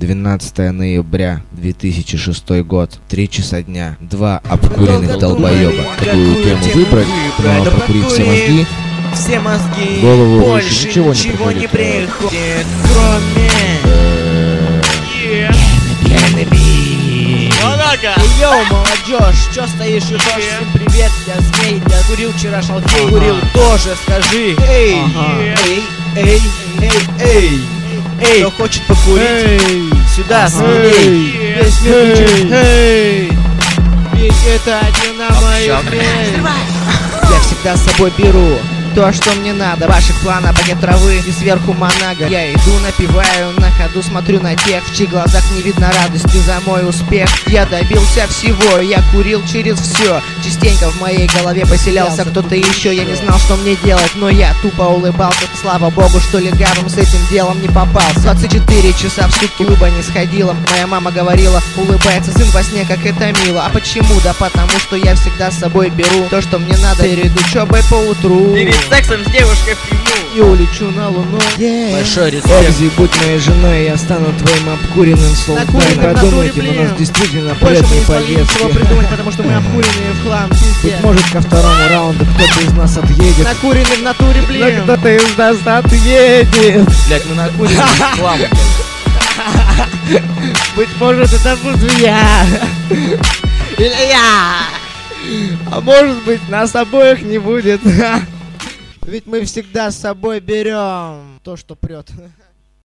12 ноября 2006 год, 3 часа дня, 2 обкуренных долбоеба. Какую тему выбрать, но прокурить все мозги, в голову больше ничего не приходит, кроме... Йоу, молодежь, чё стоишь и тоже? Всем привет, я змей, я курил вчера шалфей, курил тоже, скажи. Эй, эй, эй, эй, эй, кто хочет покурить? Сюда, смелей, весь мир кричит, эй, ведь это не на мою смерть. Я всегда с собой беру то, что мне надо. Ваших планов пакет травы и сверху манага. Я иду, напиваю, на ходу смотрю на тех, в чьих глазах не видно радости за мой успех. Я добился всего, я курил через все. Частенько в моей голове поселялся кто-то еще. Я не знал, что мне делать, но я тупо улыбался. Слава богу, что легавым с этим делом не попался. 24 часа в сутки улыба не сходила. Моя мама говорила, улыбается сын во сне, как это мило. А почему? Да потому что я всегда с собой беру то, что мне надо перед учебой по утру. Сексом с девушкой в фильму. И улечу на луну. Большой респект. Экзи, будь моей женой, я стану твоим обкуренным султаном. Подумайте, но у нас действительно полезные поездки. Придумать, потому что мы обкуренные в хлам. Быть может, ко второму раунду кто-то из нас отъедет. Накуренный в натуре, блин. Но кто-то из нас отъедет. Блять, мы накуренные в хлам. Быть может, это буду я. Или я. А может быть, нас обоих не будет. Ведь мы всегда с собой берем то, что прет.